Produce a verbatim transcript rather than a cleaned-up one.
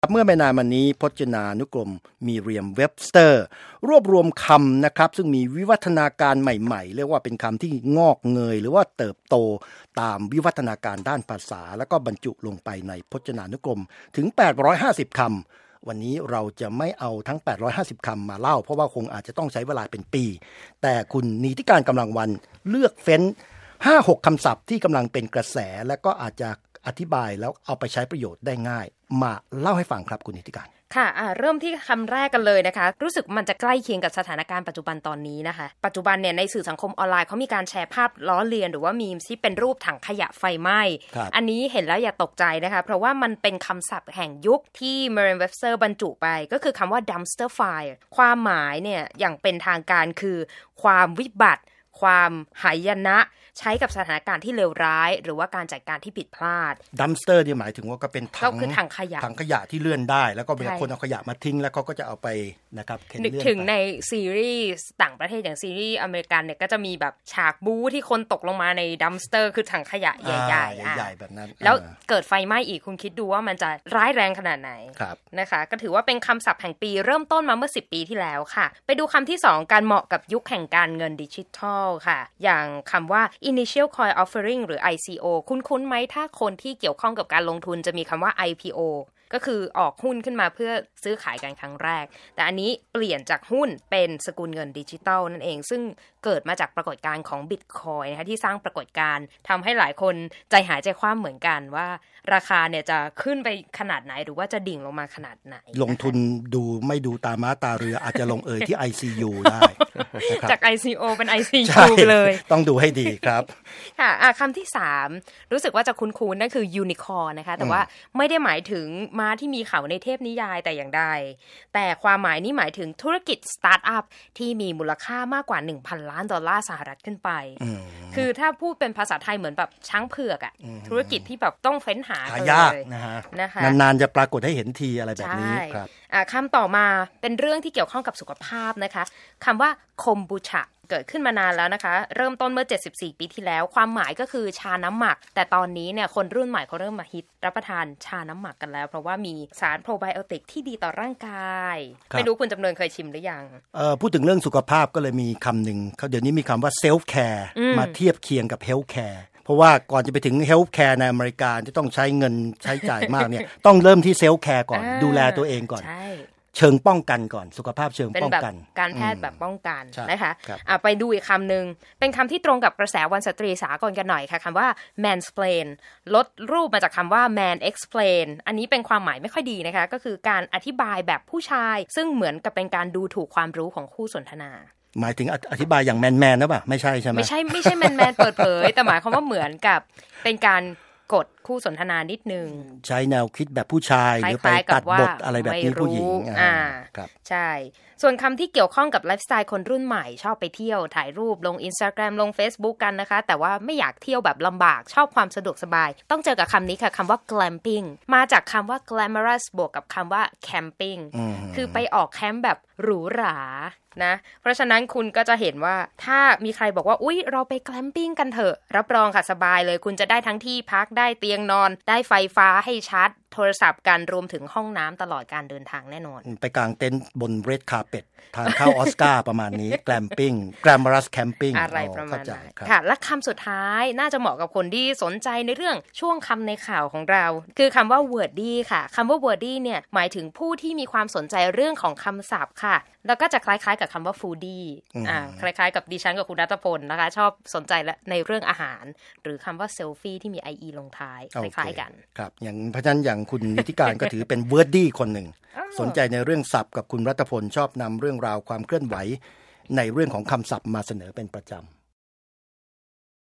เมื่อไม่นานมานี้พจนานุกรมมีเรียมเว็บสเตอร์รวบรวมคำนะครับซึ่งมีวิวัฒนาการใหม่ๆเรียกว่าเป็นคำที่งอกเงยหรือว่าเติบโตตามวิวัฒนาการด้านภาษาแล้วก็บรรจุลงไปในพจนานุกรมถึงแปดร้อยห้าสิบคำวันนี้เราจะไม่เอาทั้งแปดร้อยห้าสิบคำมาเล่าเพราะว่าคงอาจจะต้องใช้เวลาเป็นปีแต่คุณนิติการกำลังวันเลือกเฟ้น ห้าหก คำศัพท์ที่กำลังเป็นกระแสและก็อาจจะอธิบายแล้วเอาไปใช้ประโยชน์ได้ง่ายมาเล่าให้ฟังครับคุณนิติการค่ะเริ่มที่คำแรกกันเลยนะคะรู้สึกมันจะใกล้เคียงกับสถานการณ์ปัจจุบันตอนนี้นะคะปัจจุบันเนี่ยในสื่อสังคมออนไลน์เขามีการแชร์ภาพล้อเลียนหรือว่ามีมที่เป็นรูปถังขยะไฟไหม้อันนี้เห็นแล้วอย่าตกใจนะคะเพราะว่ามันเป็นคำศัพท์แห่งยุคที่ Merriam-Webster บรรจุไปก็คือคำว่า dumpster fire ความหมายเนี่ยอย่างเป็นทางการคือความวิบัติความหายนะใช้กับสถานการณ์ที่เลวร้ายหรือว่าการจัดการที่ผิดพลาด dumpster นี่หมายถึงว่าก็เป็นถังก็คือถังขยะถังขยะที่เลื่อนได้แล้วก็เวลาคนเอาขยะมาทิ้งแล้วเขาก็จะเอาไปนะครับเข็นเลื่อนไปนึกถึงในซีรีส์ต่างประเทศอย่างซีรีส์อเมริกันเนี่ยก็จะมีแบบฉากบู๊ที่คนตกลงมาใน dumpster คือถังขยะใหญ่ๆใหญ่ๆแบบนั้นแล้วเกิดไฟไหม้อีกคุณคิดดูว่ามันจะร้ายแรงขนาดไหนนะคะก็ถือว่าเป็นคำศัพท์แห่งปีเริ่มต้นมาเมื่อสิบปีที่แล้วค่ะไปดูคำที่สองการเหมาะกับยุคแห่งการเงินดิจิทัลค่ะอย่างคำว่า initial coin offering หรือ ไอ ซี โอ คุ้นๆไหมถ้าคนที่เกี่ยวข้องกับการลงทุนจะมีคำว่า ไอ พี โอ ก็คือออกหุ้นขึ้นมาเพื่อซื้อขายกันครั้งแรกแต่อันนี้เปลี่ยนจากหุ้นเป็นสกุลเงินดิจิทัลนั่นเองซึ่งเกิดมาจากปรากฏการณ์ของ Bitcoin นะคะที่สร้างปรากฏการณ์ทำให้หลายคนใจหายใจคว่ำเหมือนกันว่าราคาเนี่ยจะขึ้นไปขนาดไหนหรือว่าจะดิ่งลงมาขนาดไหนลงทุนดูไม่ดูตาม้าตาเรืออาจจะลงเอยที่ ไอ ซี ยู ได้จาก ไอ ซี โอ เป็น ไอ ซี ยู เลยต้องดูให้ดีครับค่ะคำที่สามรู้สึกว่าจะคุ้นๆนั่นคือ Unicorn นะคะแต่ว่าไม่ได้หมายถึงม้าที่มีเขาในเทพนิยายแต่อย่างใดแต่ความหมายนี้หมายถึงธุรกิจสตาร์ทอัพที่มีมูลค่ามากกว่า หนึ่งพัน ล้านดอลลาร์สหรัฐขึ้นไปคือถ้าพูดเป็นภาษาไทยเหมือนแบบช้างเผือกอ่ะธุรกิจที่แบบต้องเฟ้นหาหายากนะฮะนานๆจะปรากฏให้เห็นทีอะไรแบบนี้ครับคำต่อมาเป็นเรื่องที่เกี่ยวข้องกับสุขภาพนะคะคำว่าคอมบูชาเกิดขึ้นมานานแล้วนะคะเริ่มต้นเมื่อเจ็ดสิบสี่ปีที่แล้วความหมายก็คือชาน้ำหมักแต่ตอนนี้เนี่ยคนรุ่นใหม่เขาเริ่มมาฮิตรับประทานชาน้ำหมักกันแล้วเพราะว่ามีสารโปรไบโอติกที่ดีต่อร่างกายไม่รู้คุณจำเริญเคยชิมหรือยังเอ่อพูดถึงเรื่องสุขภาพก็เลยมีคำหนึ่งเขาเดี๋ยวนี้มีคำว่าเซลฟ์แคร์มาเทียบเคียงกับเฮลท์แคร์เพราะว่าก่อนจะไปถึงเฮลท์แคร์ในอเมริกาที่ต้องใช้เงินใช้จ่ายมากเนี่ยต้องเริ่มที่เซลฟ์แคร์ก่อนดูแลตัวเองก่อนเชิงป้องกันก่อนสุขภาพเชิงป้องกันการแพทย์แบบป้องกันนะคะะไปดูอีกคำหนึ่งเป็นคำที่ตรงกับกระแสวันสตรีสากลกันหน่อยค่ะคำว่า mansplain ลดรูปมาจากคำว่า man explain อันนี้เป็นความหมายไม่ค่อยดีนะคะก็คือการอธิบายแบบผู้ชายซึ่งเหมือนกับเป็นการดูถูกความรู้ของคู่สนทนาหมายถึงอธิบายอย่างแมนแมนนะป่ะไม่ใช่ใช่ไหมไม่ใช่ไม่ใช่แมนแมนเปิดเผยแต่หมายความว่าเหมือนกับเป็นการกดคู่สนทนานิดนึงใช้แนวคิดแบบผู้ชายหรือไปตัดบทอะไรแบบนี้ผู้หญิงอ่าครับใช่ส่วนคำที่เกี่ยวข้องกับไลฟ์สไตล์คนรุ่นใหม่ชอบไปเที่ยวถ่ายรูปลง Instagram ลง Facebook กันนะคะแต่ว่าไม่อยากเที่ยวแบบลำบากชอบความสะดวกสบายต้องเจอกับคำนี้ค่ะคำว่า glamping มาจากคำว่า glamorous บวกกับคำว่า camping คือไปออกแคมป์แบบหรูหรานะเพราะฉะนั้นคุณก็จะเห็นว่าถ้ามีใครบอกว่าอุ๊ยเราไปแกลมปิ้งกันเถอะรับรองค่ะสบายเลยคุณจะได้ทั้งที่พักได้เตียงนอนได้ไฟฟ้าให้ชาร์จโทรศัพท์กันรวมถึงห้องน้ำตลอดการเดินทางแน่นอนไปกางเต็นท์บนเรดคาร์เปตทานข้าวออสการ์ประมาณนี้แกลมปิ้งแกลมอรัสแคมปิ้งอะไรประมาณนั้นค่ะและคำสุดท้ายน่าจะเหมาะกับคนที่สนใจในเรื่องช่วงคำในข่าวของเราคือคำว่า wordy ค่ะคำว่า wordy เนี่ยหมายถึงผู้ที่มีความสนใจเรื่องของคำศัพท์ค่ะแล้วก็จะคล้ายๆกับคำว่า foodie อ่าคล้ายๆกับดิฉันกับคุณณัฐพลนะคะชอบสนใจในเรื่องอาหารหรือคำว่า selfie ที่มี ie ลงท้ายคล้ายๆกันครับอย่างเพราะฉะนั้นอย่างคุณนิติการก็ถือเป็น wordy คนหนึ่งสนใจในเรื่องศัพท์กับคุณรัตพลชอบนำเรื่องราวความเคลื่อนไหวในเรื่องของคำศัพท์มาเสนอเป็นประจำ